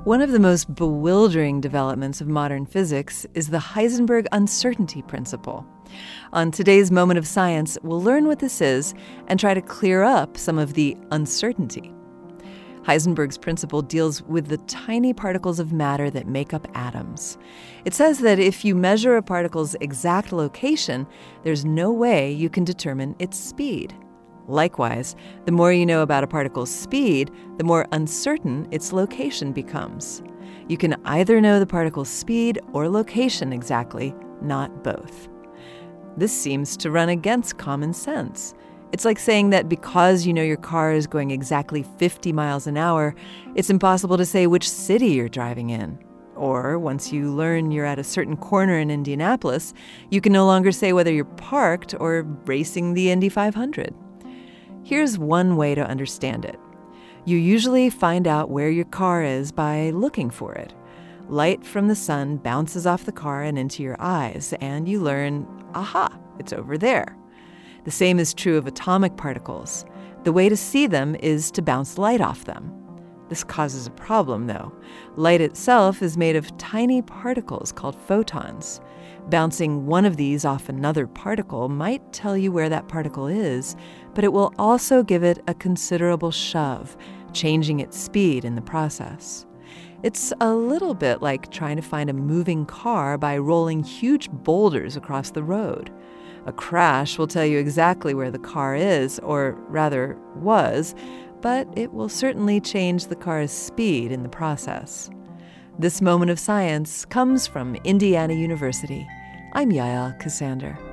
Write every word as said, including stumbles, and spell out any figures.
One of the most bewildering developments of modern physics is the Heisenberg uncertainty principle. On today's Moment of Science, we'll learn what this is and try to clear up some of the uncertainty. Heisenberg's principle deals with the tiny particles of matter that make up atoms. It says that if you measure a particle's exact location, there's no way you can determine its speed. Likewise, the more you know about a particle's speed, the more uncertain its location becomes. You can either know the particle's speed or location exactly, not both. This seems to run against common sense. It's like saying that because you know your car is going exactly fifty miles an hour, it's impossible to say which city you're driving in. Or once you learn you're at a certain corner in Indianapolis, you can no longer say whether you're parked or racing the Indy five hundred. Here's one way to understand it. You usually find out where your car is by looking for it. Light from the sun bounces off the car and into your eyes, and you learn, aha, it's over there. The same is true of atomic particles. The way to see them is to bounce light off them. This causes a problem, though. Light itself is made of tiny particles called photons. Bouncing one of these off another particle might tell you where that particle is, but it will also give it a considerable shove, changing its speed in the process. It's a little bit like trying to find a moving car by rolling huge boulders across the road. A crash will tell you exactly where the car is, or rather was, but it will certainly change the car's speed in the process. This Moment of Science comes from Indiana University. I'm Yael Ksander.